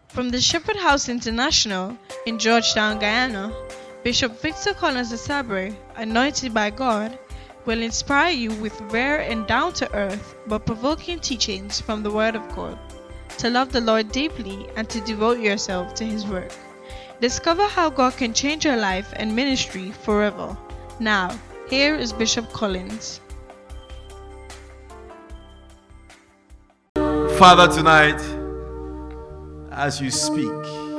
From the Shepherd House International in Georgetown, Guyana, Bishop Victor Collins Asabre, anointed by God, will inspire you with rare and down-to-earth but provoking teachings from the Word of God, to love the Lord deeply and to devote yourself to His work. Discover how God can change your life and ministry forever. Now, here is Bishop Collins. Father, tonight, as you speak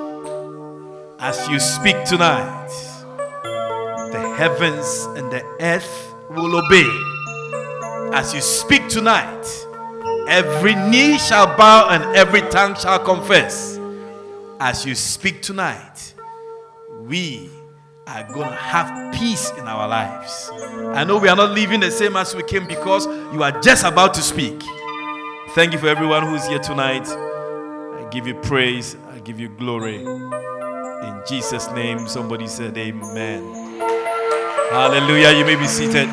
tonight, the heavens and the earth will obey. As you speak tonight, every knee shall bow and every tongue shall confess. As you speak tonight, we are going to have peace in our lives. I know we are not leaving the same as we came because you are just about to speak. Thank you for everyone who's here tonight. I give you praise. I give you glory. In Jesus' name, somebody said amen. Hallelujah. You may be seated.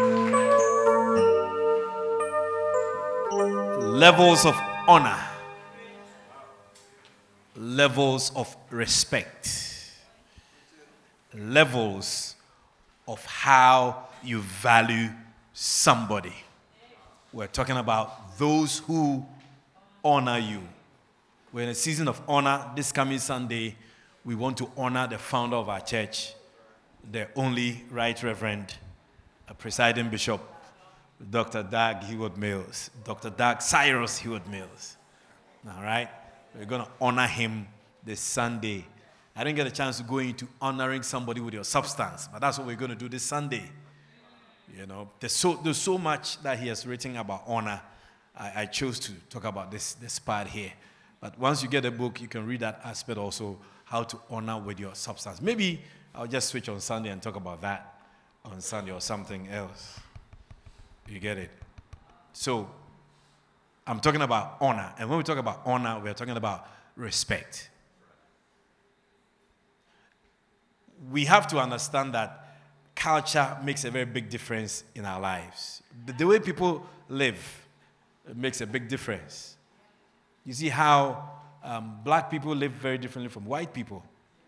Levels of honor. Levels of respect. Levels of how you value somebody. We're talking about those who honor you. We're in a season of honor. This coming Sunday, we want to honor the founder of our church, the only Right Reverend, presiding bishop, Dr. Doug Hewitt Mills, Dr. Doug Cyrus Hewitt Mills. All right? We're going to honor him this Sunday. I didn't get a chance to go into honoring somebody with your substance, but that's what we're going to do this Sunday. You know, there's so much that he has written about honor. I chose to talk about this part here. But once you get a book, you can read that aspect also, how to honor with your substance. Maybe I'll just switch on Sunday and talk about that on Sunday or something else. You get it? So, I'm talking about honor. And when we talk about honor, we're talking about respect. We have to understand that culture makes a very big difference in our lives. The way people live makes a big difference. You see how black people live very differently from white people.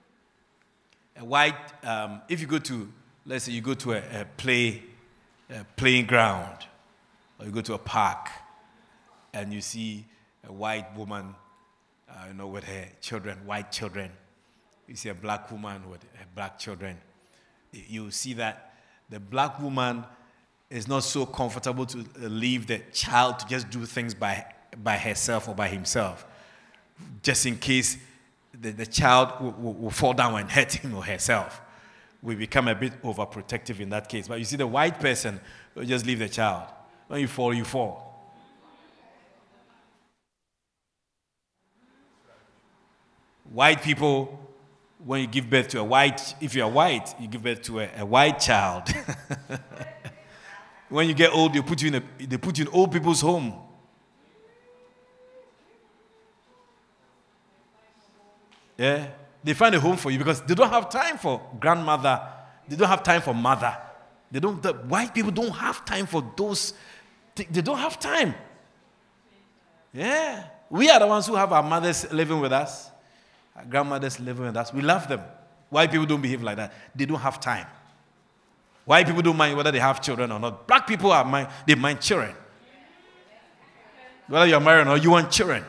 If you go to, let's say you go to a playing ground, or you go to a park, and you see a white woman, with her children, white children. You see a black woman with her black children. You see that the black woman is not so comfortable to leave the child to just do things by herself or by himself, just in case the child will fall down and hurt him or herself. We become a bit overprotective in that case. But you see the white person will just leave the child. When you fall, you fall. White people, when you give birth to if you are white, you give birth to a white child. When you get old, they put you in old people's home. Yeah, they find a home for you because they don't have time for grandmother. They don't have time for mother. The white people don't have time for those. They don't have time. Yeah, we are the ones who have our mothers living with us, our grandmothers living with us. We love them. White people don't behave like that. They don't have time. White people don't mind whether they have children or not. Black people they mind children. Whether you're married or not, you want children.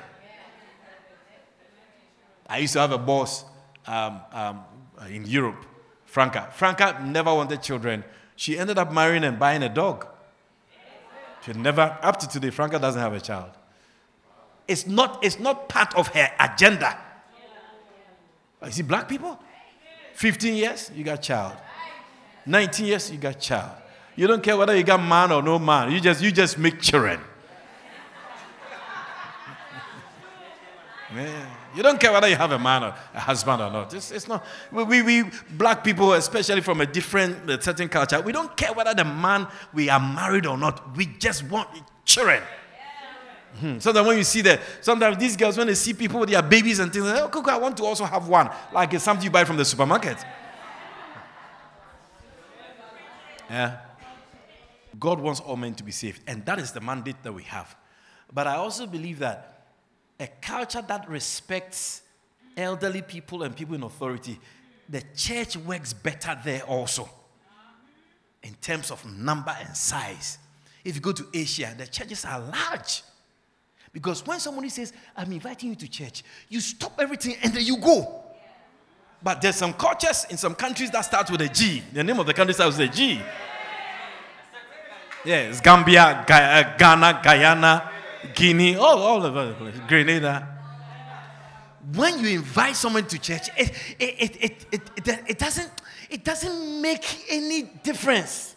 I used to have a boss in Europe, Franca. Franca never wanted children. She ended up marrying and buying a dog. Up to today, Franca doesn't have a child. It's not part of her agenda. You see, black people, 15 years, you got child. 19 years, you got child. You don't care whether you got man or no man. You just make children. Man, you don't care whether you have a man or a husband or not. It's not. We black people, especially from a certain culture, we don't care whether the man we are married or not. We just want children. Sometimes when you see that, sometimes these girls, when they see people with their babies and things, oh, Coco, I want to also have one. Like it's something you buy from the supermarket. Yeah. God wants all men to be saved. And that is the mandate that we have. But I also believe that a culture that respects elderly people and people in authority, the church works better there also in terms of number and size. If you go to Asia, the churches are large. Because when somebody says, I'm inviting you to church, you stop everything and then you go. But there's some cultures in some countries that start with a G. The name of the country starts with a G. Yes, Gambia, Ghana, Guyana, Guinea, all over the place. Grenada. When you invite someone to church, it doesn't make any difference.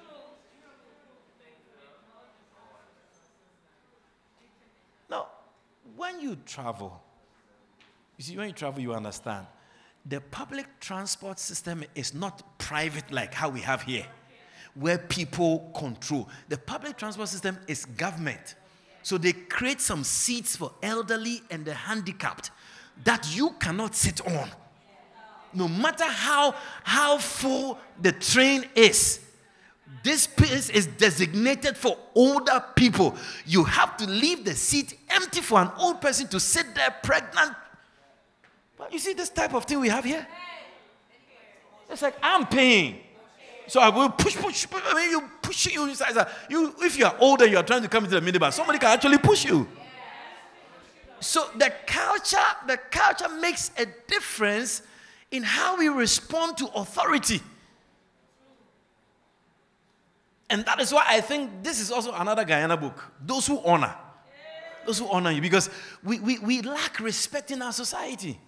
Now, when you travel, you understand. The public transport system is not private like how we have here, where people control. The public transport system is government. So they create some seats for elderly and the handicapped that you cannot sit on. No matter how full the train is, this place is designated for older people. You have to leave the seat empty for an old person to sit there pregnant. But you see this type of thing we have here? It's like, I'm paying. So I will push. I mean, you push you inside. If you are older, you are trying to come into the minibar. Somebody can actually push you. So the culture makes a difference in how we respond to authority. And that is why I think this is also another Guyana book. Those who honor you, because we lack respect in our society.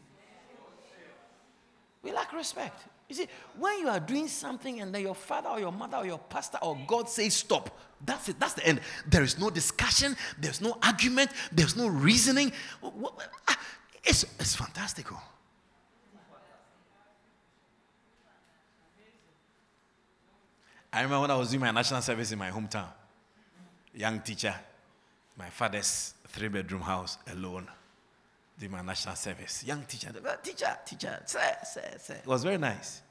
We lack respect. You see, when you are doing something and then your father or your mother or your pastor or God says stop, that's it. That's the end. There is no discussion. There's no argument. There's no reasoning. It's fantastical. I remember when I was doing my national service in my hometown. Young teacher, my father's 3-bedroom house alone. Did my national service. Young teacher, sir. It was very nice.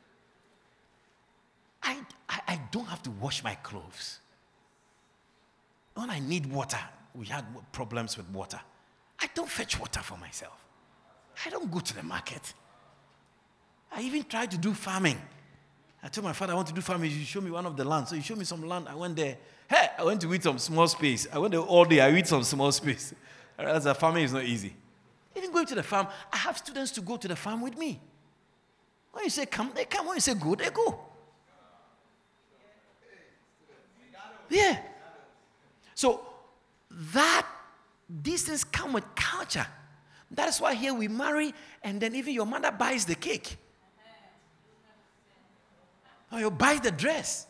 I don't have to wash my clothes. When I need water, we had problems with water. I don't fetch water for myself. I don't go to the market. I even tried to do farming. I told my father I want to do farming. You show me one of the land. So he showed me some land. I went there. Hey, I went to weed some small space. I went there all day. I weed some small space. I realized that farming is not easy. Even going to the farm, I have students to go to the farm with me. When you say come, they come. When you say go, they go. Yeah. So these things come with culture. That is why here we marry, and then even your mother buys the cake. Or you buy the dress.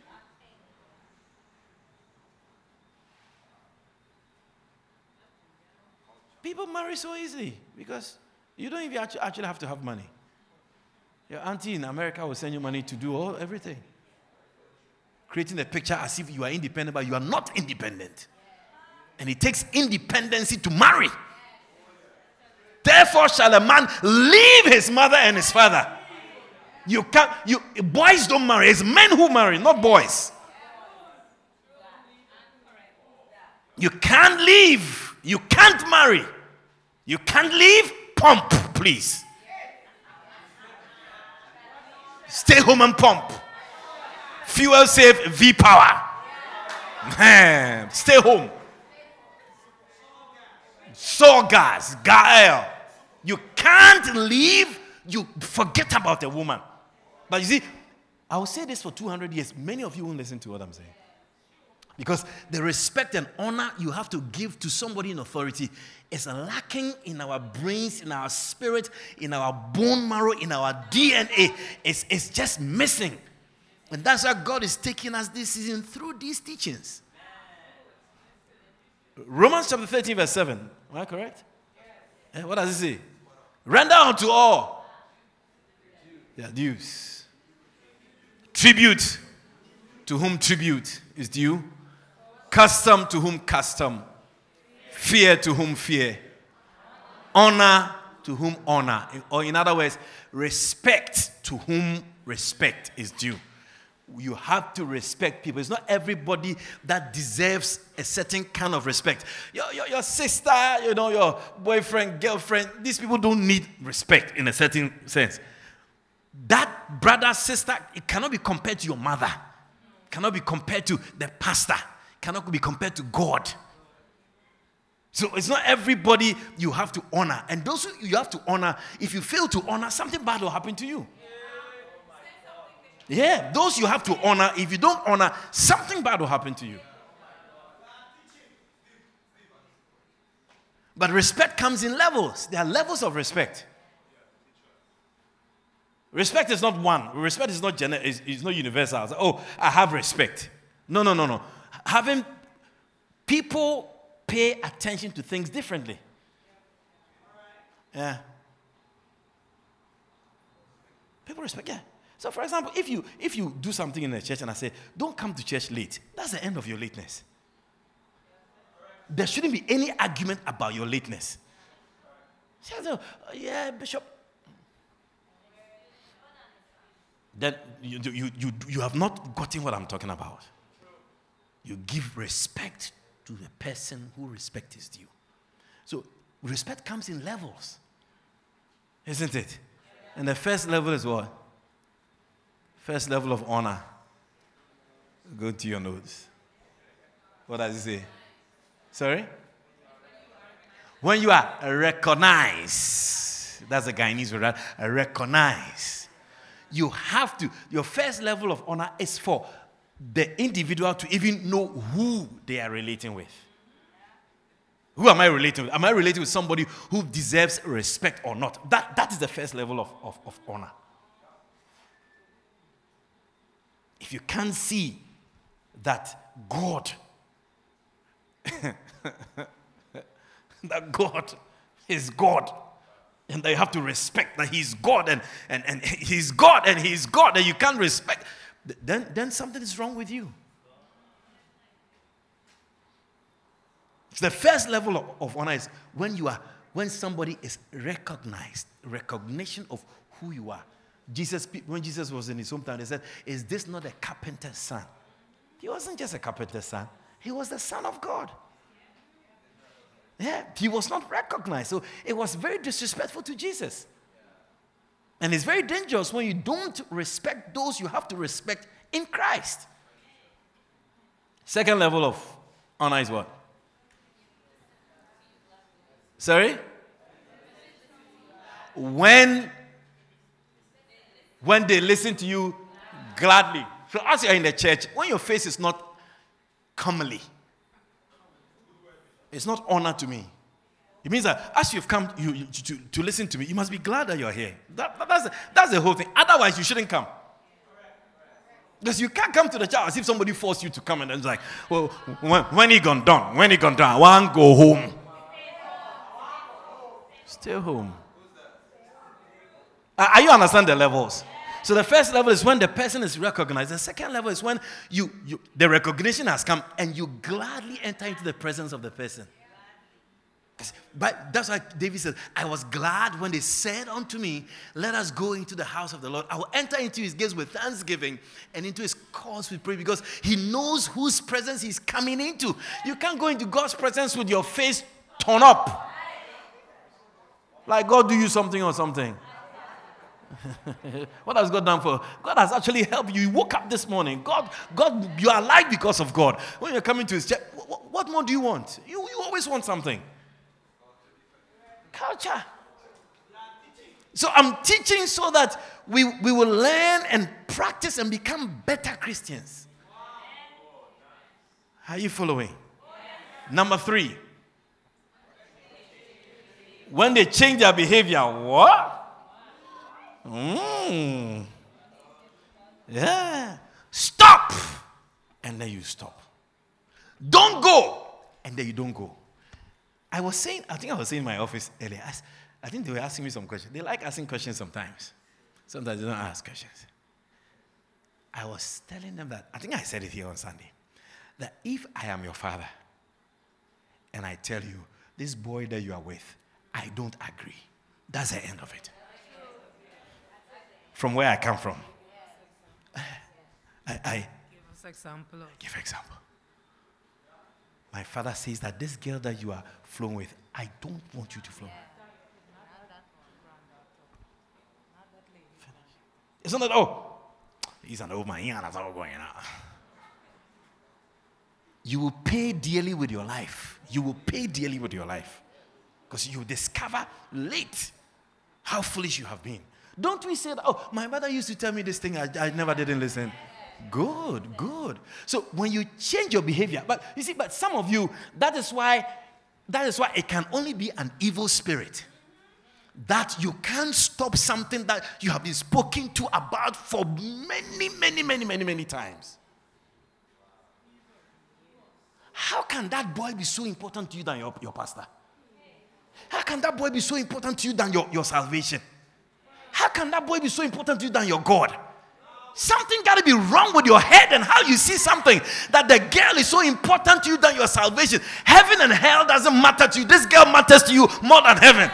People marry so easily because you don't even actually have to have money. Your auntie in America will send you money to do everything. Creating a picture as if you are independent, but you are not independent. And it takes independency to marry. Therefore shall a man leave his mother and his father. Boys don't marry. It's men who marry, not boys. You can't leave. You can't marry. You can't leave. Pump, please. Stay home and pump. Fuel save V-Power. Stay home. Saw gas, Gael. You can't leave. You forget about a woman. But you see, I will say this for 200 years. Many of you won't listen to what I'm saying. Because the respect and honor you have to give to somebody in authority is lacking in our brains, in our spirit, in our bone marrow, in our DNA. It's just missing. And that's why God is taking us this season through these teachings. Romans chapter 13 verse 7. Am I correct? What does it say? Render unto all their dues. Tribute to whom tribute is due. Custom to whom custom. Fear to whom fear. Honor to whom honor. Or in other words, respect to whom respect is due. you have to respect people. It's not everybody that deserves a certain kind of respect. Your sister, your boyfriend, girlfriend, these people don't need respect in a certain sense. That brother, sister, it cannot be compared to your mother. It cannot be compared to the pastor. It cannot be compared to God. So it's not everybody you have to honor. And those who you have to honor, if you fail to honor, something bad will happen to you. Yeah, those you have to honor. If you don't honor, something bad will happen to you. But respect comes in levels. There are levels of respect. Respect is not one. Respect is not is not universal. Oh, I have respect. No. Having people pay attention to things differently. Yeah. People respect. Yeah. So, for example, if you do something in the church and I say, don't come to church late, that's the end of your lateness. There shouldn't be any argument about your lateness. Yeah, Bishop. Then you have not gotten what I'm talking about. You give respect to the person who respects you. So, respect comes in levels. Isn't it? And the first level is what? First level of honor. Go to your notes. What does it say? Sorry? When you are recognized. That's a Guyanese word, right? Recognize. You have to. Your first level of honor is for the individual to even know who they are relating with. Who am I relating with? Am I relating with somebody who deserves respect or not? That is the first level of honor. If you can't see that God, that God is God, and that you have to respect that He's God and He's God and He's God, and you can't respect, then something is wrong with you. The first level of honor is when somebody is recognized, recognition of who you are. When Jesus was in his hometown, they said, is this not a carpenter's son? He wasn't just a carpenter's son. He was the Son of God. Yeah, he was not recognized. So it was very disrespectful to Jesus. And it's very dangerous when you don't respect those you have to respect in Christ. Second level of honor is what? Sorry? When they listen to you gladly. So as you're in the church, when your face is not comely, it's not honor to me. It means that as you've come to listen to me, you must be glad that you're here. That's the whole thing. Otherwise, you shouldn't come. Because you can't come to the church as if somebody forced you to come and it's like, well, when he gone done, I want to go home. Stay home. Are you understand the levels? So the first level is when the person is recognized. The second level is when the recognition has come and you gladly enter into the presence of the person. But that's why David said, I was glad when they said unto me, let us go into the house of the Lord. I will enter into his gates with thanksgiving and into his courts with praise, because he knows whose presence he's coming into. You can't go into God's presence with your face torn up. Like God do you something or something. What has God done for? God has actually helped you. You woke up this morning. God, you are alive because of God. When you're coming to his church, what more do you want? You always want something. Culture. So I'm teaching so that we will learn and practice and become better Christians. Are you following? Number 3. When they change their behavior, what? Yeah. Stop. And then you stop. Don't go. And then you don't go. I think I was saying in my office earlier, I think they were asking me some questions. They like asking questions sometimes. Sometimes they don't ask questions. I was telling them that, I think I said it here on Sunday, that if I am your father and I tell you, this boy that you are with, I don't agree, that's the end of it. From where I come from. I Give us example of. give example. My father says that this girl that you are flowing with, I don't want you to flow. It's not that, oh, he's an old man, he has all going on. You will pay dearly with your life. You will pay dearly with your life. Because you discover late how foolish you have been. Don't we say that, oh, my mother used to tell me this thing, I never didn't listen. Good, good. So when you change your behavior, but you see, but some of you, that is why it can only be an evil spirit. That you can't stop something that you have been spoken to about for many times. How can that boy be so important to you than your pastor? How can that boy be so important to you than your salvation? How can that boy be so important to you than your God? Something got to be wrong with your head and how you see something, that the girl is so important to you than your salvation. Heaven and hell doesn't matter to you. This girl matters to you more than heaven.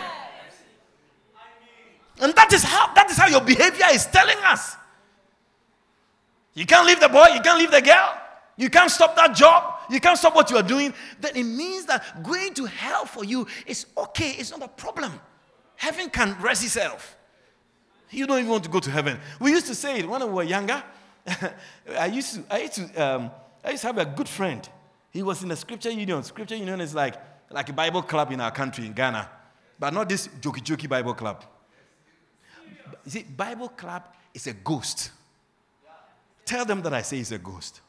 And that is how your behavior is telling us. You can't leave the boy, you can't leave the girl, you can't stop that job, you can't stop what you are doing. Then it means that going to hell for you is okay, it's not a problem. Heaven can rest itself. You don't even want to go to heaven. We used to say it when we were younger. I used to have a good friend. He was in the Scripture Union. Scripture Union is like a Bible club in our country, in Ghana. But not this jokey Bible club. You see, Bible club is a ghost. Tell them that I say it's a ghost.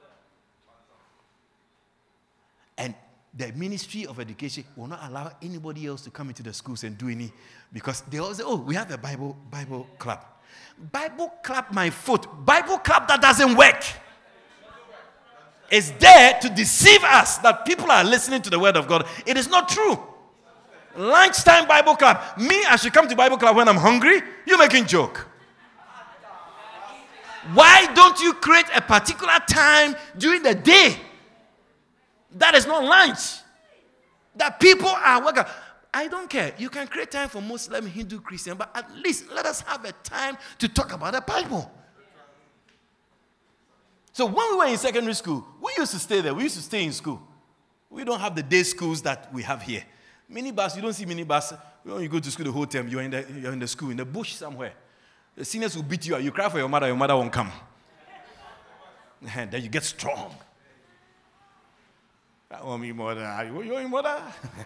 And the Ministry of Education will not allow anybody else to come into the schools and do any, because they all say, oh, we have a Bible club. Bible club, my foot. Bible club that doesn't work. It's there to deceive us that people are listening to the word of God. It is not true. Lunchtime Bible club. Me, I should come to Bible club when I'm hungry. You're making joke. Why don't you create a particular time during the day that is not lunch, that people are working? I don't care. You can create time for Muslim, Hindu, Christian, but at least let us have a time to talk about the Bible. So when we were in secondary school, we used to stay there. We used to stay in school. We don't have the day schools that we have here. Minibus, you don't see minibus. When you go to school the whole term, you're in the school, in the bush somewhere. The seniors will beat you up. You cry for your mother won't come. And then you get strong. I want me mother. You're your mother?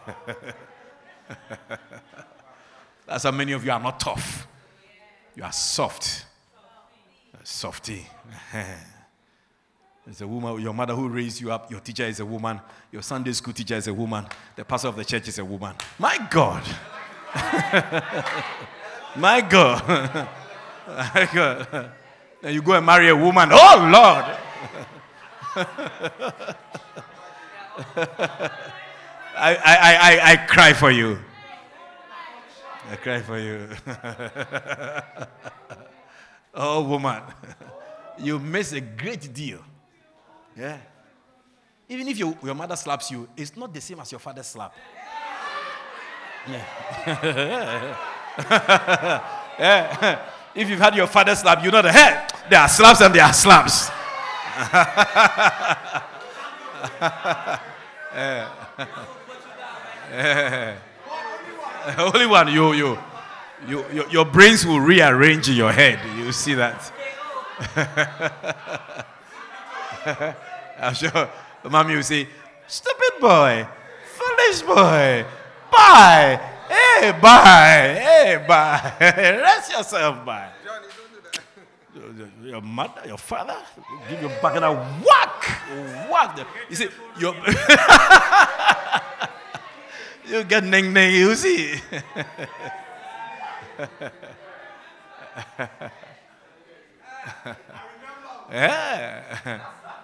That's how many of you are not tough. You are soft. Softy. It's a woman, your mother who raised you up, your teacher is a woman, your Sunday school teacher is a woman, the pastor of the church is a woman. My God. My God. My God. Then you go and marry a woman. Oh, Lord. I cry for you. I cry for you. Oh, woman. You miss a great deal. Yeah. Even if your mother slaps you, it's not the same as your father's slap. Yeah. Yeah. If you've had your father slap, you know the head. There are slaps and there are slaps. Yeah. Yeah. Only one, your brains will rearrange in your head. You see that. I'm sure mommy will say, stupid boy, foolish boy, bye, hey, bye, hey, bye, rest yourself, bye. Johnny, don't do that. Your mother, your father, give you back and a whack. You see, you get ning, you see. Yeah.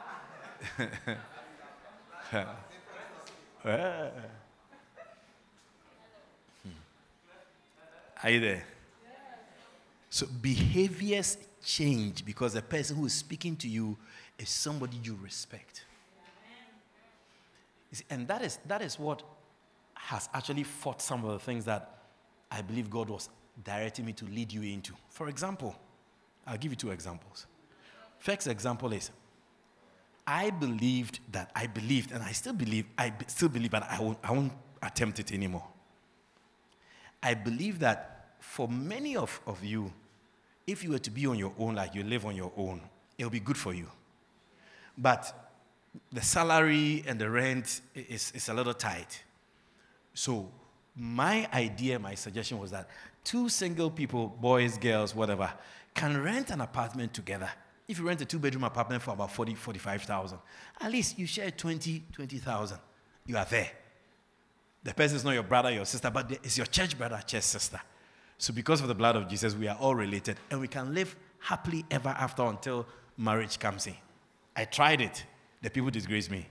Are you there? So behaviors change because the person who is speaking to you is somebody you respect. You see, and that is what has actually fought some of the things that I believe God was directing me to lead you into. For example, I'll give you two examples. First example is, I believed, and I still believe, but I won't attempt it anymore. I believe that for many of you, if you were to be on your own, like you live on your own, it'll be good for you. But the salary and the rent is a little tight. So my idea, my suggestion was that 2 single people, boys, girls, whatever, can rent an apartment together. If you rent a 2-bedroom apartment for about 45,000, at least you share 20,000. You are there. The person is not your brother, your sister, but it's your church brother, church sister. So because of the blood of Jesus, we are all related, and we can live happily ever after until marriage comes in. I tried it. The people disgrace me.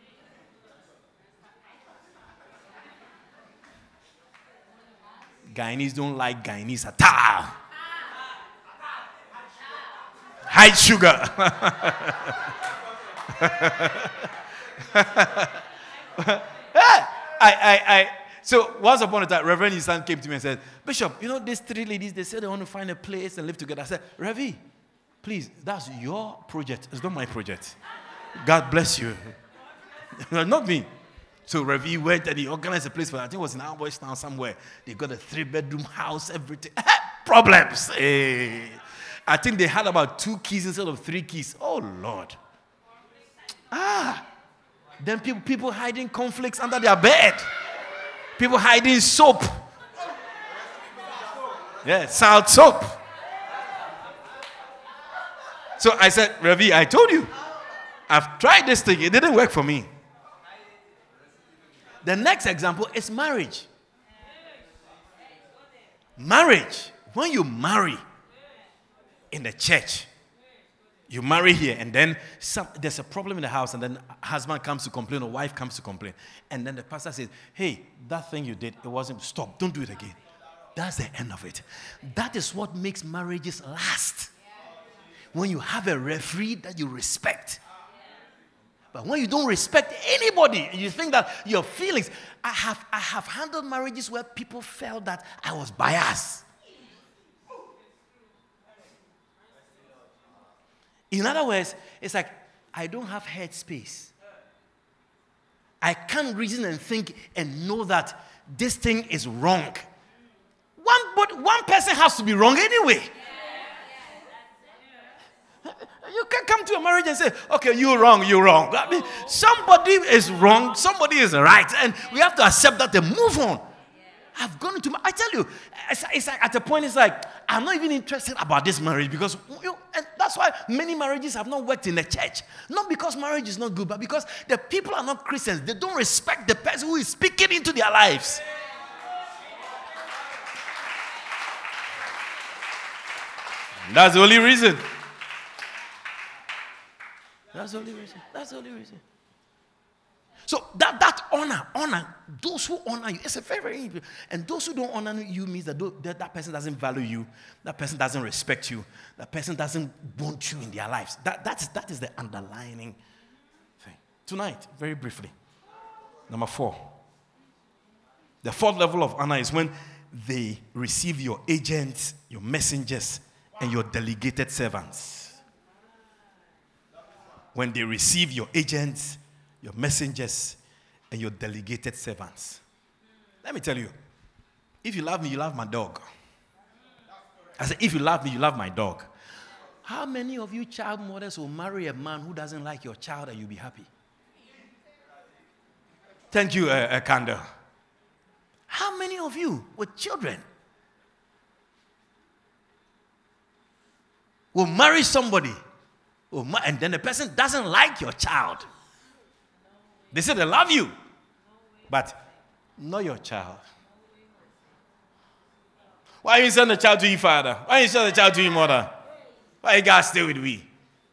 Guyanese don't like Guyanese at all. High sugar. So once upon a time, Reverend Isan came to me and said, Bishop, these 3 ladies, they said they want to find a place and live together. I said, Revi, please, that's your project. It's not my project. God bless you. Not me. So Revi went and he organized a place for, I think it was in our boys town somewhere. They got a 3-bedroom house, everything. Problems. Hey. I think they had about 2 keys instead of 3 keys. Oh, Lord. Then people hiding conflicts under their bed. People hiding soap. Yeah, salt soap. So I said, Ravi, I told you. I've tried this thing. It didn't work for me. The next example is marriage. Marriage. When you marry in the church, you marry here, and then there's a problem in the house, and then husband comes to complain or wife comes to complain. And then the pastor says, hey, that thing you did, it wasn't, stop, don't do it again. That's the end of it. That is what makes marriages last. When you have a referee that you respect. But when you don't respect anybody, you think that your feelings. I have handled marriages where people felt that I was biased. In other words, it's like I don't have head space. I can't reason and think and know that this thing is wrong. One person has to be wrong anyway. You can't come to a marriage and say, okay, you're wrong. I mean, somebody is wrong, somebody is right, and we have to accept that and move on. I've gone into I tell you, it's like at a point, it's like, I'm not even interested about this marriage because, and that's why many marriages have not worked in the church. Not because marriage is not good, but because the people are not Christians. They don't respect the person who is speaking into their lives. That's the only reason. That's the only reason. So that honor, those who honor you, it's a very, very important. And those who don't honor you means that person doesn't value you, that person doesn't respect you, that person doesn't want you in their lives. That is the underlying thing. Tonight, very briefly, number 4. The 4th level of honor is when they receive your agents, your messengers, and your delegated servants. When they receive your agents, your messengers, and your delegated servants. Let me tell you, if you love me, you love my dog. I said, if you love me, you love my dog. How many of you child mothers will marry a man who doesn't like your child and you'll be happy? Thank you, Kanda. How many of you with children will marry somebody and then the person doesn't like your child? They say they love you, but not your child. Why you send the child to your father? Why you send the child to your mother? Why you gotta stay with me?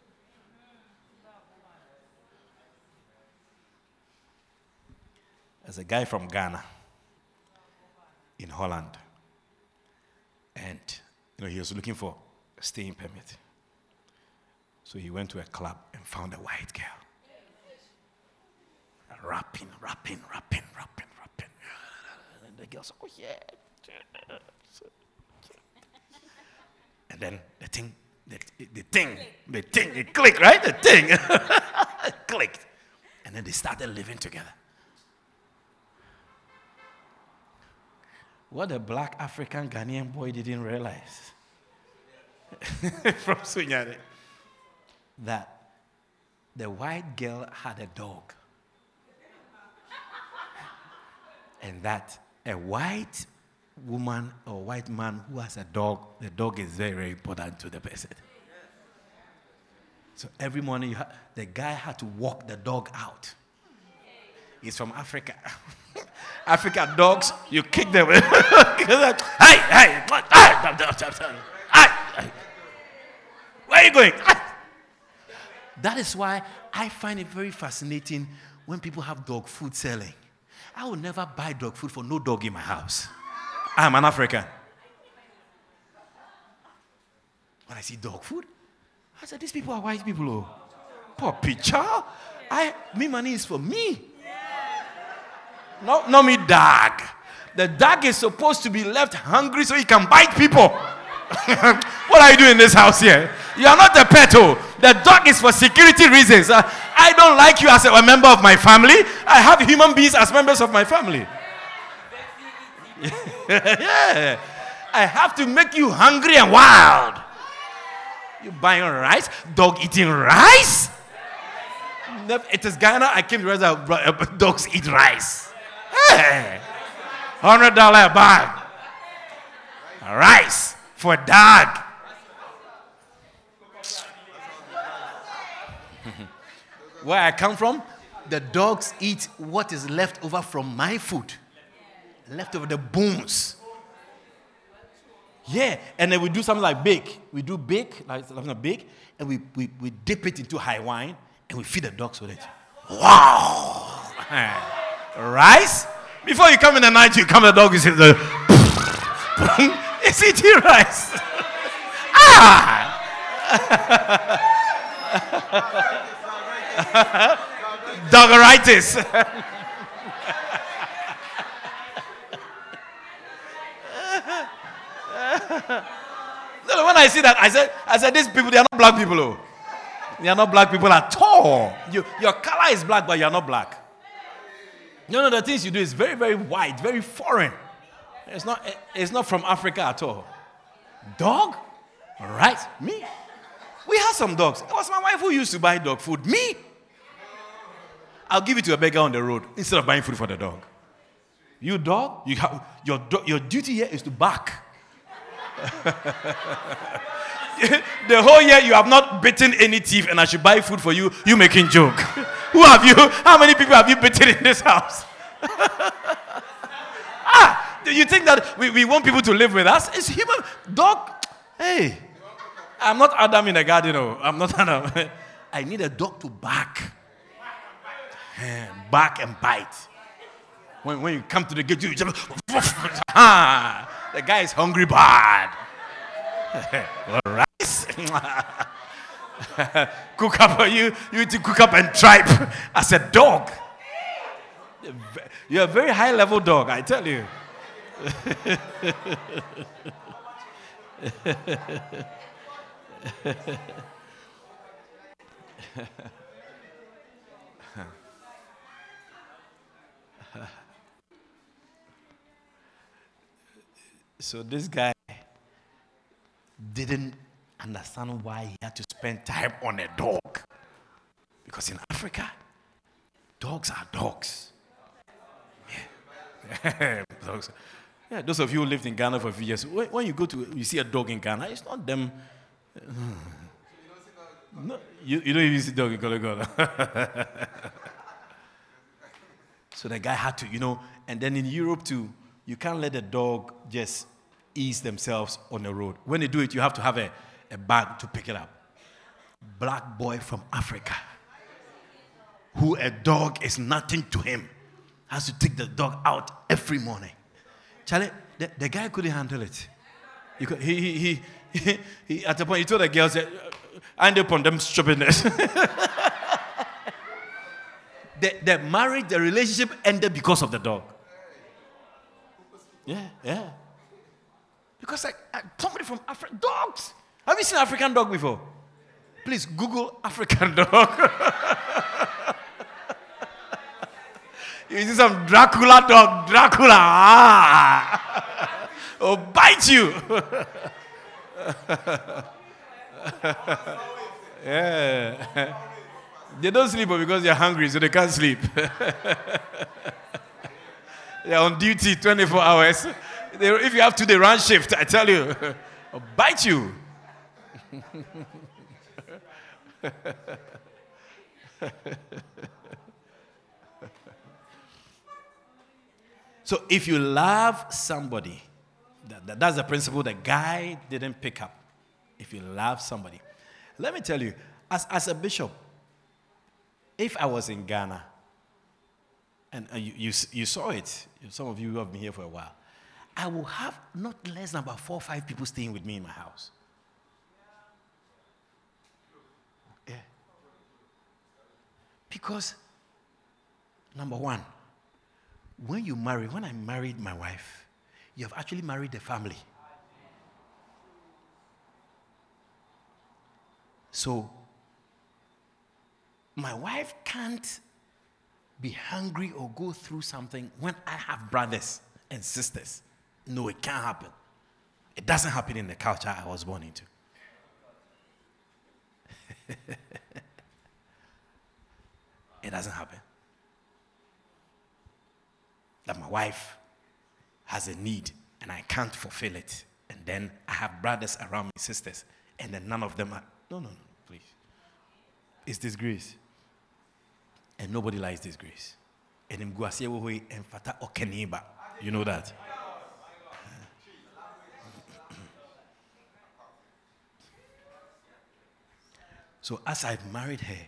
There's a guy from Ghana in Holland, and he was looking for a staying permit. So he went to a club and found a white girl. Rapping. And the girl said, oh yeah. And then the thing The thing, it clicked, right? The thing, it clicked. And then they started living together. What a black African Ghanaian boy didn't realize from Sunyani, that the white girl had a dog. And that a white woman or white man who has a dog, the dog is very, very important to the person. So every morning, the guy had to walk the dog out. He's from Africa. Africa dogs, you kick them. Hey! Where are you going? That is why I find it very fascinating when people have dog food selling. I will never buy dog food for no dog in my house. I'm an African. When I see dog food, I said, these people are white people. Oh. Poppy child. Me money is for me. Not me dog. The dog is supposed to be left hungry so he can bite people. What are you doing in this house here? You are not a pet. Oh. The dog is for security reasons. I don't like you as a member of my family. I have human beings as members of my family. Yeah. I have to make you hungry and wild. You buying rice? Dog eating rice? It is Ghana. I came to realize that dogs eat rice. Hey, $100 a bag. Rice for a dog. Where I come from, the dogs eat what is left over from my food. Left over the bones. Yeah, and then we do something like bake. We do bake, like something like bake, and we dip it into high wine, and we feed the dogs with it. Wow! Rice? Before you come in the night, you come, the dog is it's eating rice. Dogaritis. No, when I see that, I said, these people, they are not black people. Oh. They are not black people at all. Your color is black, but you are not black. No, the things you do is very, very white, very foreign. It's not from Africa at all. Dog? All right, me. We have some dogs. It was my wife who used to buy dog food. Me. I'll give it to a beggar on the road instead of buying food for the dog. You dog, your duty here is to bark. The whole year you have not bitten any teeth, and I should buy food for you. You making joke? Who have you? How many people have you bitten in this house? Do you think that we want people to live with us? It's human. Dog. Hey, I'm not Adam in the garden. No, I'm not Adam. I need a dog to bark, bark and bite. When you come to the gate, you just the guy is hungry bad. Rice. Cook up, you need to cook up and tripe as a dog. You're a very high level dog, I tell you. So this guy didn't understand why he had to spend time on a dog. Because in Africa, dogs are dogs. Yeah. Dogs. Yeah, those of you who lived in Ghana for a few years, when you see a dog in Ghana, it's not them. No, you don't even see a dog in Golo. So the guy had to, and then in Europe too, you can't let the dog just ease themselves on the road. When they do it, you have to have a bag to pick it up. Black boy from Africa, who a dog is nothing to him, has to take the dog out every morning. Charlie, the guy couldn't handle it. He at the point, he told the girls, I end up on them stupidness. The marriage, the relationship ended because of the dog. Yeah. Because somebody from Africa, dogs. Have you seen African dog before? Please Google African dog. You see some Dracula dog, Dracula. Or bite you. Yeah. They don't sleep because they're hungry, so they can't sleep. They're on duty 24 hours. If you have to, they run shift, I tell you. Or bite you. So if you love somebody, that's the principle the guy didn't pick up. If you love somebody. Let me tell you, as a bishop, if I was in Ghana, and you saw it, some of you who have been here for a while, I will have not less than about 4 or 5 people staying with me in my house. Yeah. Because, number one, when I married my wife, you have actually married the family. So, my wife can't be hungry or go through something when I have brothers and sisters. No, it can't happen. It doesn't happen in the culture I was born into. It doesn't happen. That my wife has a need and I can't fulfill it. And then I have brothers around me, sisters, and then none of them are. No, please. It's disgrace. And nobody likes disgrace. And you know that. So as I married her,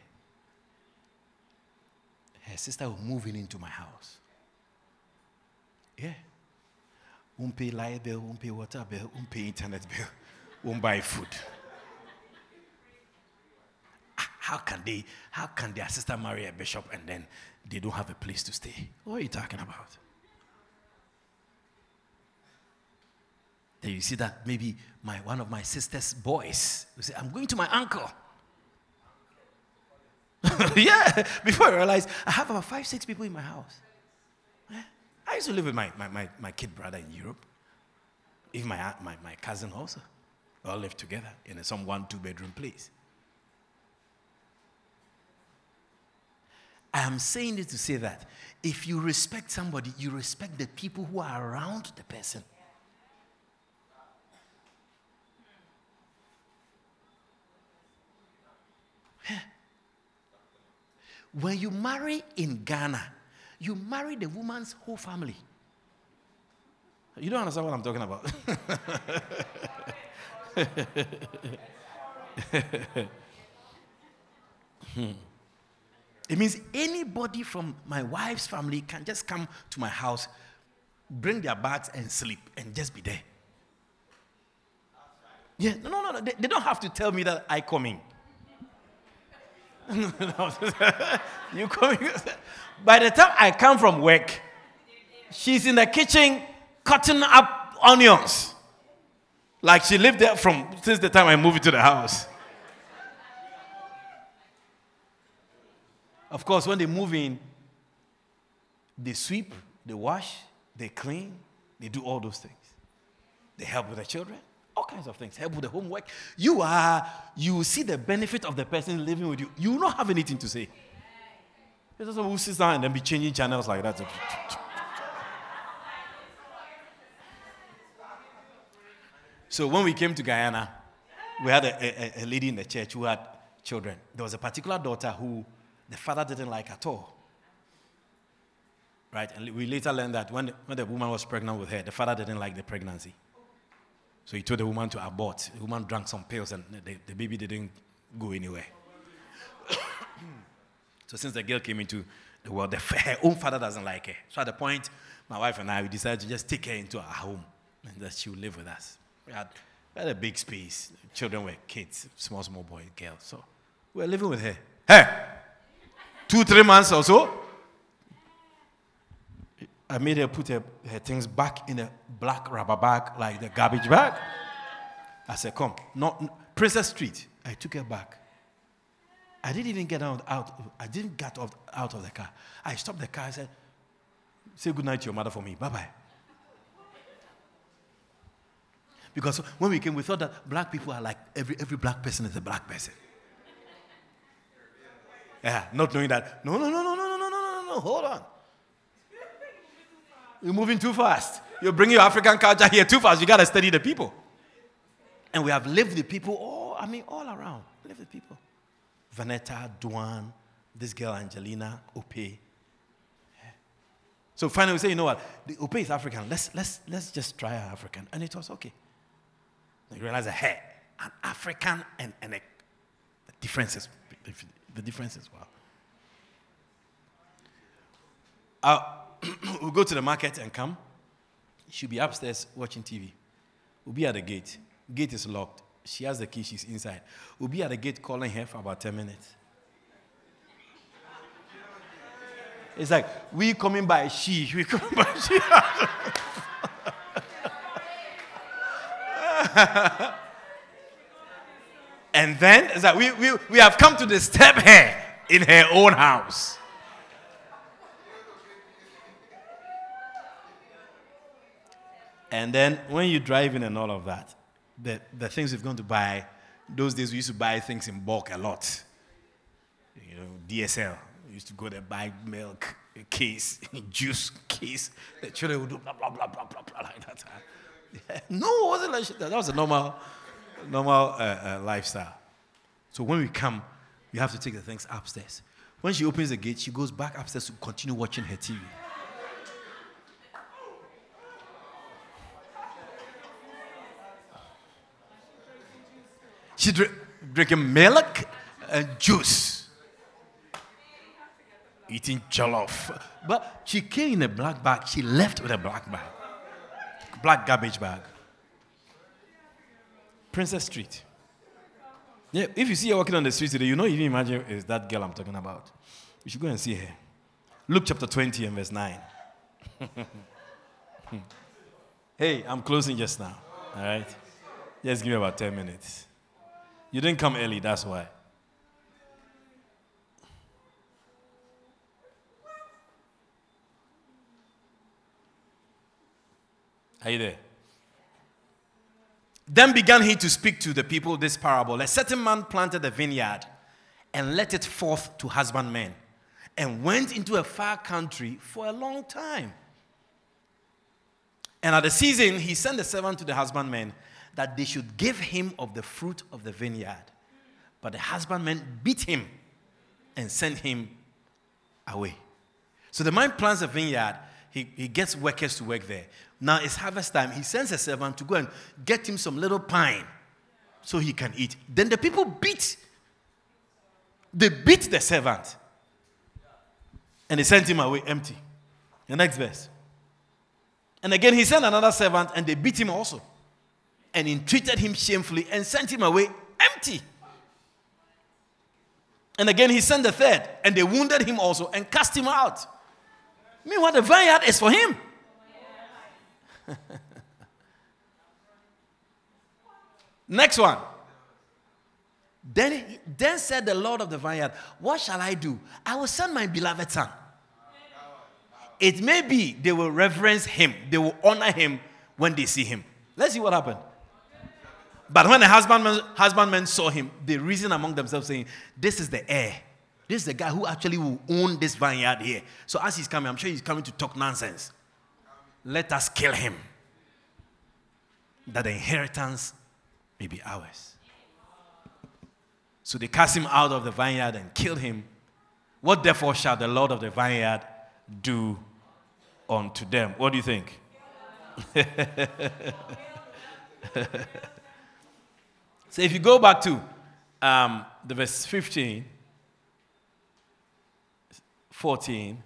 her sister was moving into my house. Yeah. Won't pay light bill, won't pay water bill, won't pay internet bill, won't buy food. How can their sister marry a bishop and then they don't have a place to stay? What are you talking about? Then you see that maybe one of my sister's boys will say, I'm going to my uncle. Yeah, before I realized I have about 5, 6 people in my house. Yeah. I used to live with my kid brother in Europe. Even my cousin also. We all lived together in some 1-2 bedroom place. I am saying this to say that if you respect somebody, you respect the people who are around the person. When you marry in Ghana, you marry the woman's whole family. You don't understand what I'm talking about. It means anybody from my wife's family can just come to my house, bring their bags and sleep and just be there. Yeah, no. They don't have to tell me that I coming. You coming? By the time I come from work, she's in the kitchen cutting up onions. Like she lived there since the time I moved into the house. Of course, when they move in, they sweep, they wash, they clean, they do all those things. They help with the children, all kinds of things. Help with the homework. You see the benefit of the person living with you. You will not have anything to say. There's someone who sits down and then be changing channels like that. So when we came to Guyana, we had a lady in the church who had children. There was a particular daughter who the father didn't like at all. Right? And we later learned that when the woman was pregnant with her, the father didn't like the pregnancy. So he told the woman to abort. The woman drank some pills and the baby didn't go anywhere. So since the girl came into the world, her own father doesn't like her. So at the point, my wife and I, we decided to just take her into our home and that she would live with us. We had a big space. Children were kids, small boys, girls. So we were living with her. Hey! 2-3 months or so, I made her put her things back in a black rubber bag, like the garbage bag. I said, come, Princess Street. I took her back. I didn't even get out. I didn't get out of the car. I stopped the car. I said, say good night to your mother for me. Bye-bye. Because when we came, we thought that black people are like every black person is a black person. Yeah, not knowing that. No, hold on. You're moving too fast. You're bringing your African culture here too fast. You got to study the people. And we have lived with people all around. Lived with people. Vanetta, Duan, this girl Angelina, Ope. Yeah. So finally we say, you know what? The Ope is African. Let's just try her African. And it was okay. You realize that, hey, an African and the differences. The differences, wow. We'll go to the market and come. She'll be upstairs watching TV. We'll be at the gate. Gate is locked. She has the key. She's inside. We'll be at the gate calling her for about 10 minutes. It's like, we coming by she. We coming by she. And then it's like we have come to disturb her in her own house. And then when you drive in and all of that, the things we've gone to buy, those days we used to buy things in bulk a lot. You know, DSL. We used to go there, buy milk, a case, juice case. The children would do blah, blah, blah, blah, blah, blah, like that. Yeah. No, it wasn't like that. That was a normal lifestyle. So when we come, we have to take the things upstairs. When she opens the gate, she goes back upstairs to continue watching her TV. She drinking milk and juice. Eating jollof. But she came in a black bag. She left with a black bag. Black garbage bag. Princess Street. Yeah, if you see her walking on the street today, you know, even imagine it's that girl I'm talking about. You should go and see her. Luke chapter 20 and verse 9. Hey, I'm closing just now. All right? Just give me about 10 minutes. You didn't come early, that's why. Are you there? Then began he to speak to the people this parable. A certain man planted a vineyard and let it forth to husbandmen and went into a far country for a long time. And at the season, he sent a servant to the husbandmen that they should give him of the fruit of the vineyard. But the husbandmen beat him and sent him away. So the man plants a vineyard. He gets workers to work there. Now it's harvest time. He sends a servant to go and get him some little pine so he can eat. Then the people beat the servant. And they sent him away empty. The next verse. And again he sent another servant and they beat him also. And entreated him shamefully and sent him away empty. And again he sent the third and they wounded him also and cast him out. Meanwhile, the vineyard is for him. Next one. Then said the Lord of the vineyard, what shall I do? I will send my beloved son. It may be they will reverence him. They will honor him when they see him. Let's see what happened. But when the husbandmen saw him, they reasoned among themselves saying, this is the heir. This is the guy who actually will own this vineyard here. So as he's coming, I'm sure he's coming to talk nonsense. Let us kill him, that the inheritance may be ours. So they cast him out of the vineyard and killed him. What therefore shall the Lord of the vineyard do unto them? What do you think? So if you go back to the verse 15, 14,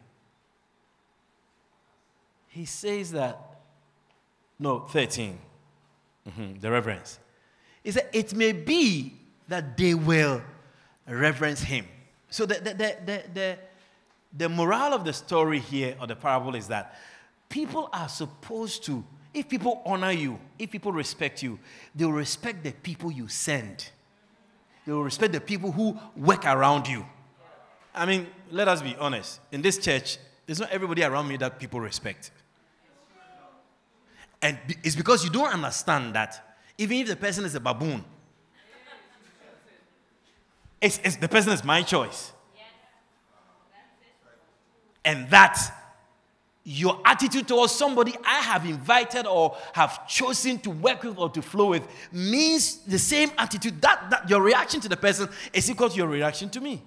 he says that, no, 13, the reverence. He said, it may be that they will reverence him. So the moral of the story here, or the parable, is that people are supposed to, if people honor you, if people respect you, they will respect the people you send They will respect the people who work around you. I mean, let us be honest. In this church, there's not everybody around me that people respect. And it's because you don't understand that even if the person is a baboon, it's the person is my choice. And that your attitude towards somebody I have invited or have chosen to work with or to flow with means the same attitude. That your reaction to the person is equal to your reaction to me.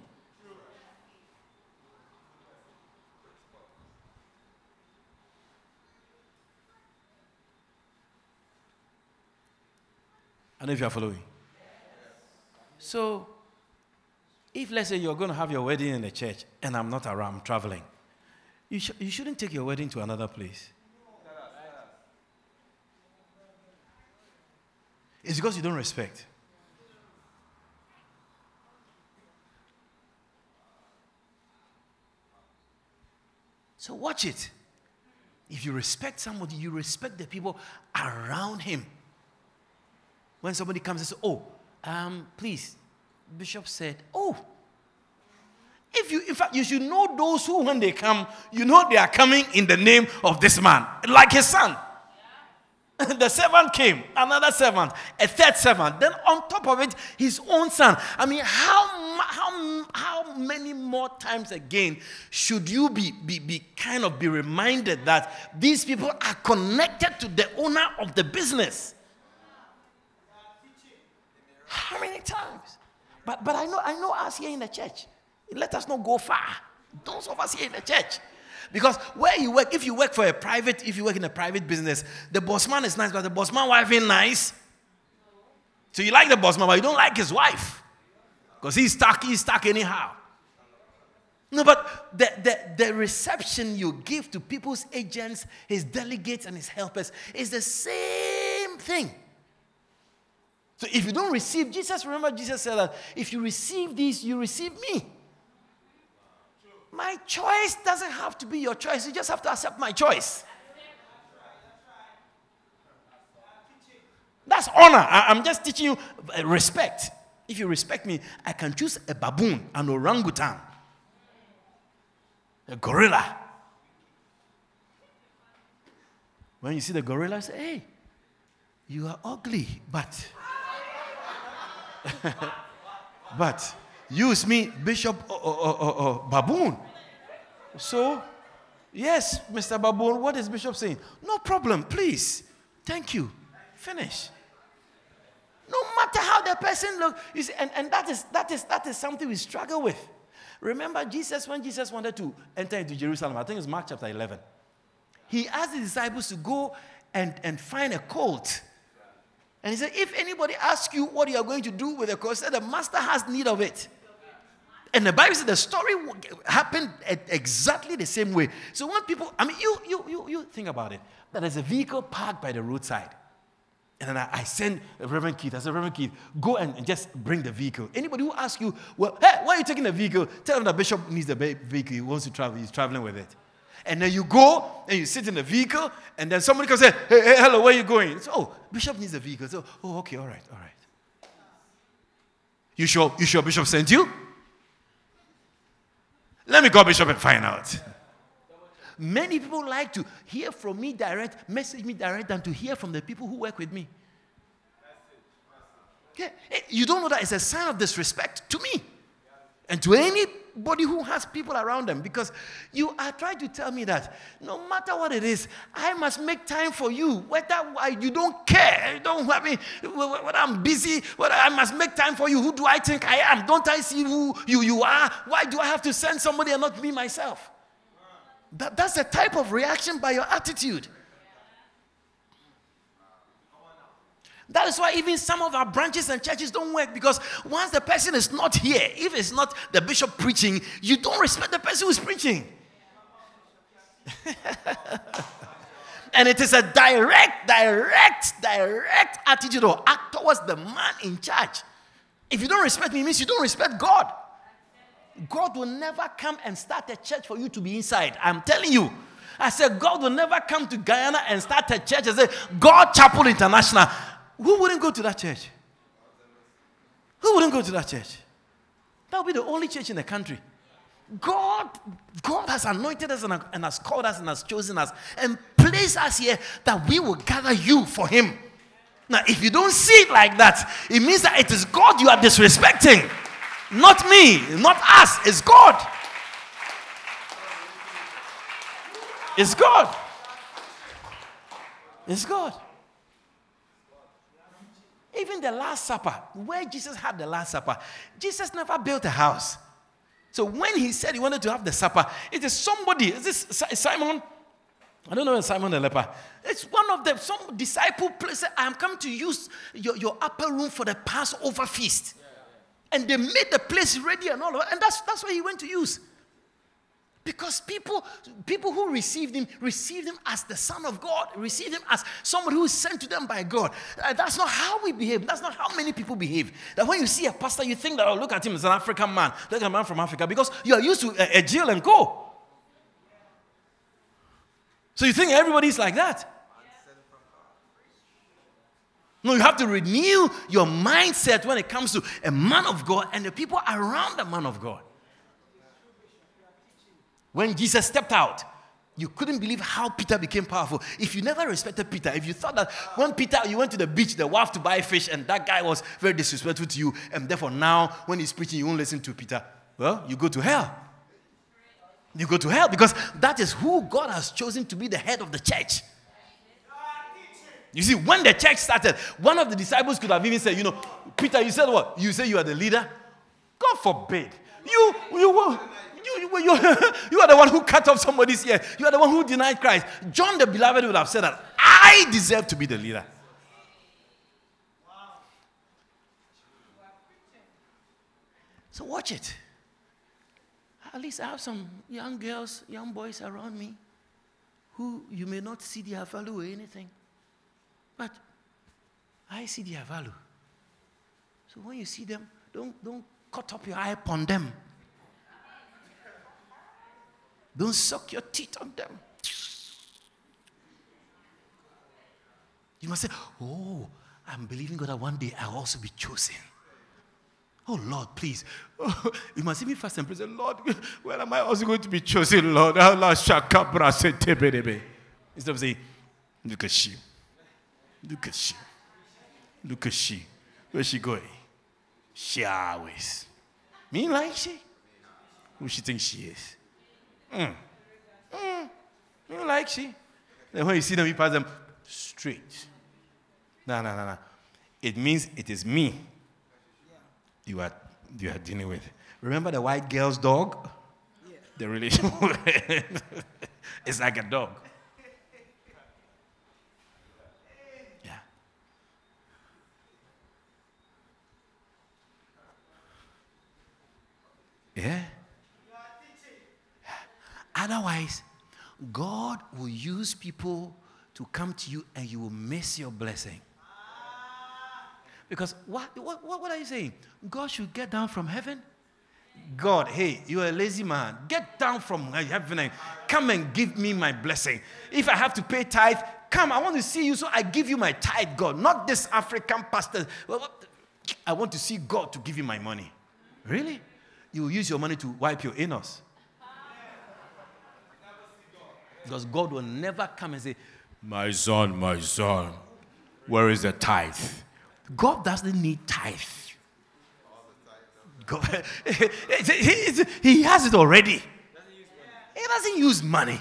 I don't know if you are following. So, if let's say you're going to have your wedding in the church and I'm not around, I'm traveling, you shouldn't take your wedding to another place. It's because you don't respect. So watch it. If you respect somebody, you respect the people around him. When somebody comes and says, oh, please, Bishop said, oh. In fact, you should know those who, when they come, you know they are coming in the name of this man, like his son. Yeah. The servant came, another servant, a third servant, then on top of it, his own son. I mean, how many more times again should you be reminded that these people are connected to the owner of the business? How many times? But I know us here in the church. Let us not go far. Those of us here in the church. Because where you work, if you work in a private business, the boss man is nice, but the boss man wife ain't nice. So you like the boss man, but you don't like his wife. Because he's stuck anyhow. No, but the reception you give to people's agents, his delegates and his helpers is the same thing. So if you don't receive, Jesus said that if you receive these, you receive me. My choice doesn't have to be your choice. You just have to accept my choice. That's honor. I'm just teaching you respect. If you respect me, I can choose a baboon, an orangutan, a gorilla. When you see the gorilla, say, hey, you are ugly, but use me, Bishop or Baboon. So, yes, Mr. Baboon, what is Bishop saying? No problem, please. Thank you. Finish. No matter how the person looks, you see, and that is something we struggle with. Remember when Jesus wanted to enter into Jerusalem, I think it's Mark chapter 11. He asked the disciples to go and find a colt. And he said, if anybody asks you what you are going to do with the colt, the master has need of it. And the Bible says the story happened exactly the same way. So when people, you think about it, that there's a vehicle parked by the roadside. And then I send Reverend Keith. I said, Reverend Keith, go and just bring the vehicle. Anybody who asks you, well, hey, why are you taking the vehicle? Tell him that Bishop needs the vehicle. He wants to travel. He's traveling with it. And then you go and you sit in the vehicle, and then somebody can say, hey, hello, where are you going? So, oh, Bishop needs a vehicle. So, oh, okay, all right. You sure Bishop sent you? Let me call Bishop and find out. Many people like to hear from me direct, message me direct, than to hear from the people who work with me. Okay. You don't know that it's a sign of disrespect to me and to anybody who has people around them, because you are trying to tell me that no matter what it is, I must make time for you. Whether you don't care, you don't have me, whether I'm busy, whether I must make time for you. Who do I think I am? Don't I see who you are? Why do I have to send somebody and not me myself? That's the type of reaction by your attitude. That is why even some of our branches and churches don't work, because once the person is not here, if it's not the bishop preaching, you don't respect the person who's preaching. And it is a direct attitude or act towards the man in charge. If you don't respect me, it means you don't respect God. God will never come and start a church for you to be inside. I'm telling you. I said, God will never come to Guyana and start a church and say, God Chapel International. Who wouldn't go to that church? Who wouldn't go to that church? That would be the only church in the country. God has anointed us and has called us and has chosen us and placed us here that we will gather you for Him. Now, if you don't see it like that, it means that it is God you are disrespecting. Not me, not us, it's God. It's God. It's God. Even the Last Supper, where Jesus had the Last Supper, Jesus never built a house. So when He said He wanted to have the supper, it is somebody, is this Simon? I don't know if Simon the leper. It's one of them, some disciple said, I am come to use your upper room for the Passover feast. And they made the place ready and all of that. And that's what He went to use. Because people who received Him as the Son of God, received Him as somebody who is sent to them by God. That's not how we behave. That's not how many people behave. That when you see a pastor, you think that, oh, look at him as an African man. Look at a man from Africa. Because you are used to a jail and go. So you think everybody's like that. No, you have to renew your mindset when it comes to a man of God and the people around the man of God. When Jesus stepped out, you couldn't believe how Peter became powerful. If you never respected Peter, if you thought that when Peter, you went to the beach, the wharf to buy fish, and that guy was very disrespectful to you, and therefore now when he's preaching, you won't listen to Peter, well, you go to hell. You go to hell because that is who God has chosen to be the head of the church. You see, when the church started, one of the disciples could have even said, Peter, you said what? You say you are the leader? God forbid. You are the one who cut off somebody's ear. You are the one who denied Christ. John the Beloved would have said that I deserve to be the leader. So watch it. At least I have some young girls, young boys around me who you may not see their value or anything. But I see their value. So when you see them, don't cut up your eye upon them. Don't suck your teeth on them. You must say, oh, I'm believing God that one day I'll also be chosen. Oh, Lord, please. Oh, you must see me fast and pray. Lord, when am I also going to be chosen, Lord? Instead of saying, look at she. Look at she. Look at she. Where's she going? She always. Me like she? Who she thinks she is? You like she? Then when you see them, you pass them straight. No. It means it is me you are dealing with. Remember the white girl's dog? Yeah. The relation it's like a dog. Yeah. Yeah. Otherwise, God will use people to come to you and you will miss your blessing. Because what are you saying? God should get down from heaven? God, hey, you're a lazy man. Get down from heaven and come and give me my blessing. If I have to pay tithe, come, I want to see you, so I give you my tithe, God. Not this African pastor. I want to see God to give you my money. Really? You will use your money to wipe your anus. Because God will never come and say, my son, where is the tithe? God doesn't need tithe. God, he has it already. He doesn't use money.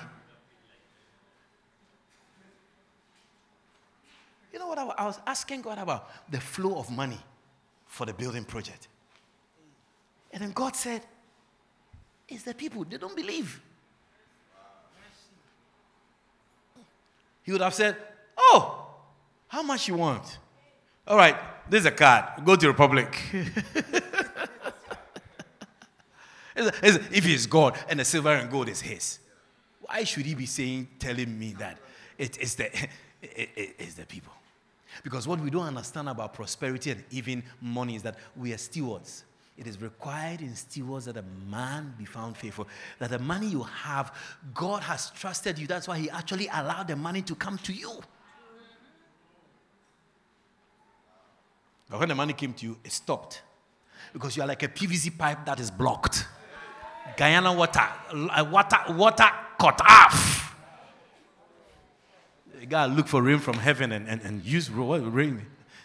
You know what I was asking God about? The flow of money for the building project. And then God said, it's the people, they don't believe. He would have said, oh, how much you want? All right, this is a card. Go to Republic. If he's God and the silver and gold is his, why should he be telling me that it's the people? Because what we don't understand about prosperity and even money is that we are stewards. It is required in stewards that a man be found faithful. That the money you have, God has trusted you. That's why he actually allowed the money to come to you. But when the money came to you, it stopped. because you are like a PVC pipe that is blocked. Guyana water cut off. You gotta look for rain from heaven and use rain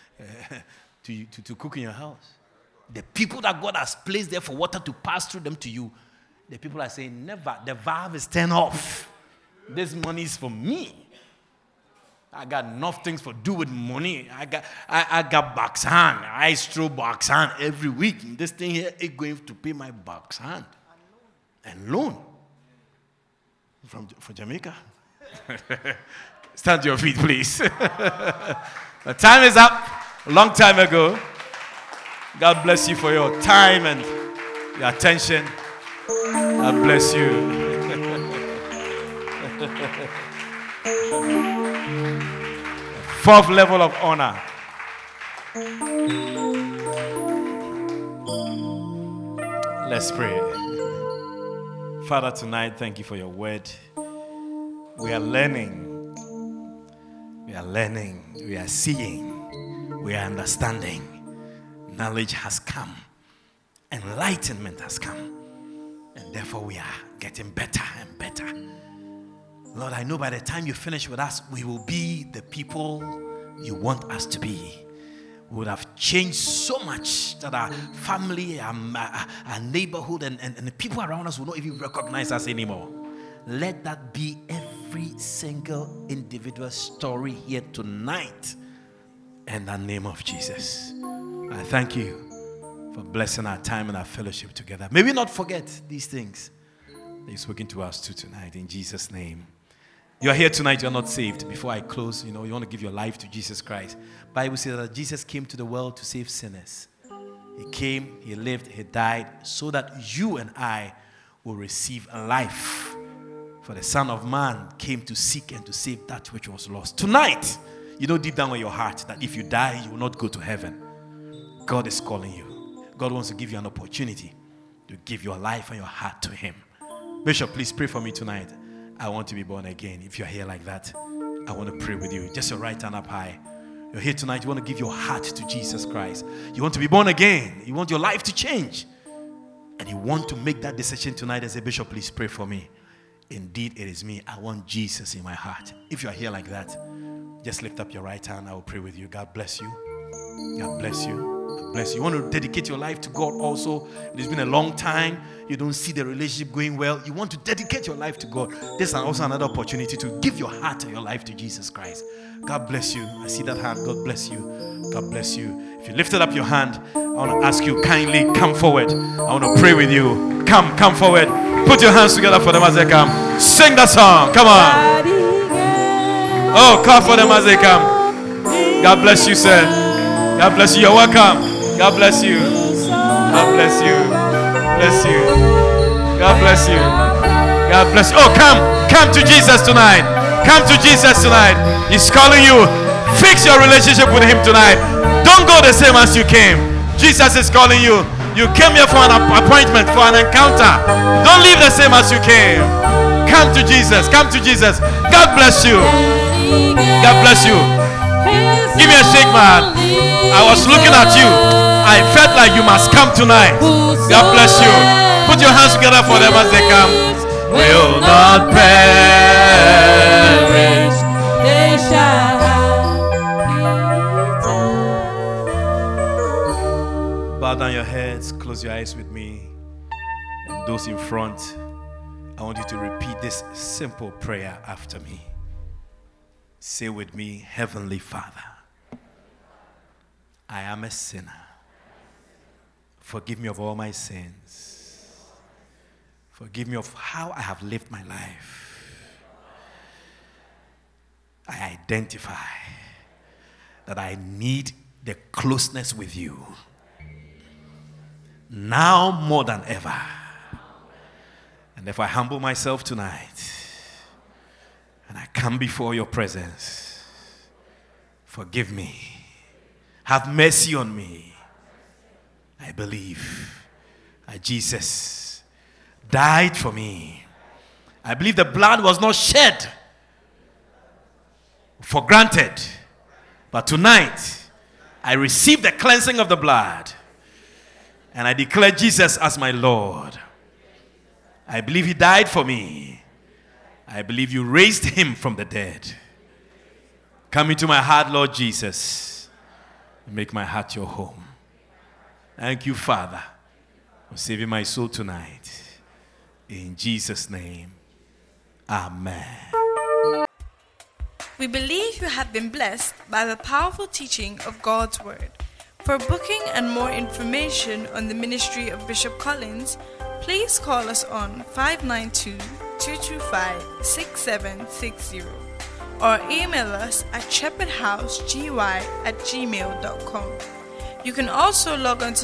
to cook in your house. The people that God has placed there for water to pass through them to you, the people are saying, never. The valve is turned off. This money is for me. I got enough things for do with money. I got box hand. I stroll box hand every week. This thing here is going to pay my box hand and loan from Jamaica. Stand to your feet, please. The time is up. A long time ago. God bless you for your time and your attention. God bless you. Fourth level of honor. Let's pray. Father, tonight, thank you for your word. We are learning. We are seeing. We are understanding. Knowledge has come. Enlightenment has come. And therefore we are getting better and better. Lord, I know by the time you finish with us, we will be the people you want us to be. We would have changed so much that our family, our neighborhood, and the people around us will not even recognize us anymore. Let that be every single individual story here tonight. In the name of Jesus. I thank you for blessing our time and our fellowship together. May we not forget these things that you've spoken to us to tonight. In Jesus' name. You're here tonight, you're not saved. Before I close, you want to give your life to Jesus Christ. Bible says that Jesus came to the world to save sinners. He came, he lived, he died, so that you and I will receive a life. For the Son of Man came to seek and to save that which was lost. Tonight, you know deep down in your heart that if you die, you will not go to heaven. God is calling you. God wants to give you an opportunity to give your life and your heart to him. Bishop, please pray for me tonight. I want to be born again. If you're here like that, I want to pray with you. Just your right hand up high. You're here tonight, you want to give your heart to Jesus Christ. You want to be born again. You want your life to change. And you want to make that decision tonight as a bishop, please pray for me. Indeed, it is me. I want Jesus in my heart. If you're here like that, just lift up your right hand. I will pray with you. God bless you. God bless you. God bless you. You want to dedicate your life to God also. It's been a long time. You don't see the relationship going well. You want to dedicate your life to God. This is also another opportunity to give your heart and your life to Jesus Christ. God bless you. I see that hand. God bless you. God bless you. If you lifted up your hand, I want to ask you kindly, come forward. I want to pray with you. Come forward. Put your hands together for them as they come. Sing that song. Come on. Oh, clap for them as they come. God bless you, sir. God bless you. You're welcome. God bless you. God bless you. Bless you. God bless you. God bless you. Oh, come to Jesus tonight. Come to Jesus tonight. He's calling you. Fix your relationship with him tonight. Don't go the same as you came. Jesus is calling you. You came here for an appointment, for an encounter. Don't leave the same as you came. Come to Jesus. Come to Jesus. God bless you. God bless you. Give me a shake, man. I was looking at you. I felt like you must come tonight. God bless you. Put your hands together for them as they come. Will not perish. They shall have. Bow down your heads. Close your eyes with me. And those in front, I want you to repeat this simple prayer after me. Say with me, Heavenly Father, I am a sinner. Forgive me of all my sins. Forgive me of how I have lived my life. I identify that I need the closeness with you. Now more than ever. And if I humble myself tonight, and I come before your presence, forgive me. Have mercy on me. I believe that Jesus died for me. I believe the blood was not shed for granted. But tonight, I receive the cleansing of the blood. And I declare Jesus as my Lord. I believe he died for me. I believe you raised him from the dead. Come into my heart, Lord Jesus. Make my heart your home. Thank you, Father, for saving my soul tonight. In Jesus' name, amen. We believe you have been blessed by the powerful teaching of God's Word. For booking and more information on the ministry of Bishop Collins, please call us on 592-225-6760 or email us at shepherdhousegY@gmail.com. You can also log on to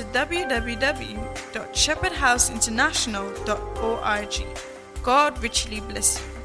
www.shepherdhouseinternational.org. God richly bless you.